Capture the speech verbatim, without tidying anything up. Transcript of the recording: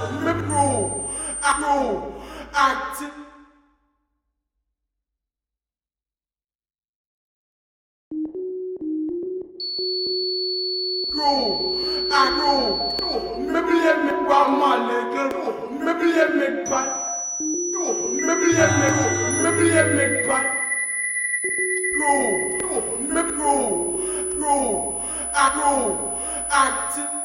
me bro, I know, I Bro, I know. Maybe let me buy my little. Maybe let me buy. Maybe let me. Maybe let me buy. Bro, maybe bro, bro. I know. I.